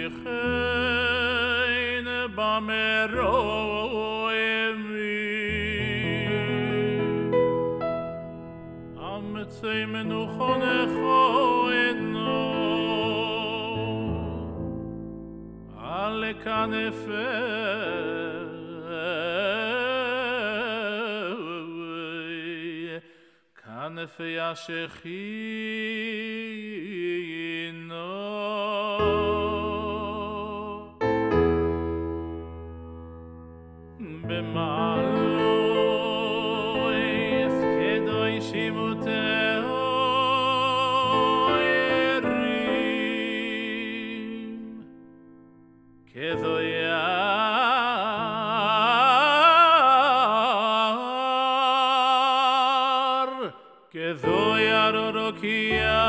ריחן במרומים אמצי מנוחונךו עדנו על כנפי כנפי השכינה במעלויס קדושים וטהורים כזויר אורוקייה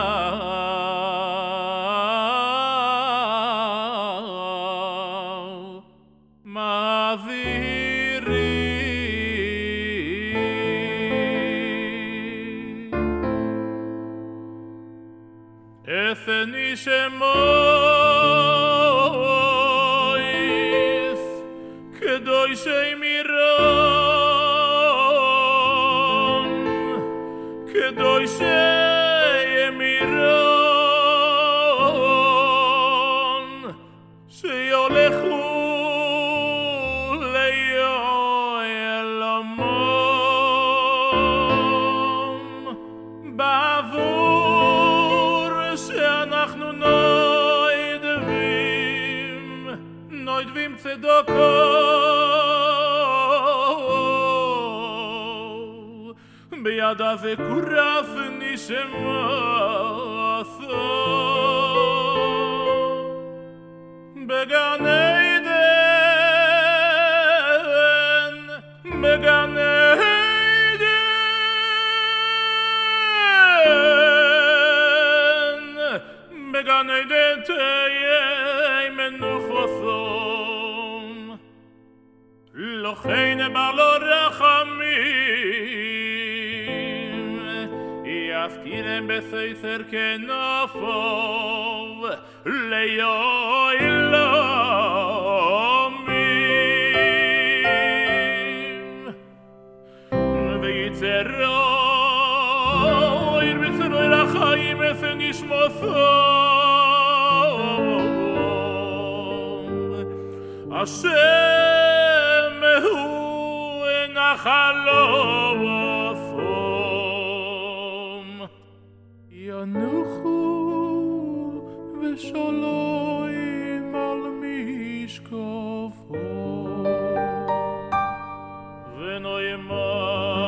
אתני שמויס קדושי מירון קדושי מירון שיולכו ליועלמם בעבור שאנחנו נוידבים צדוקו ביד הזה קורף נשמתו בגן עדן בגן עדן בגן עדן תהיה מנוחתו לא כן בעלו רחמים יזכירם בספר כנפו ליועלמים ויצרו ירבצרו אל החיים אצל נשמתו השם הוא נחלו ופום ינוחו ושלום על משקפו ונאמר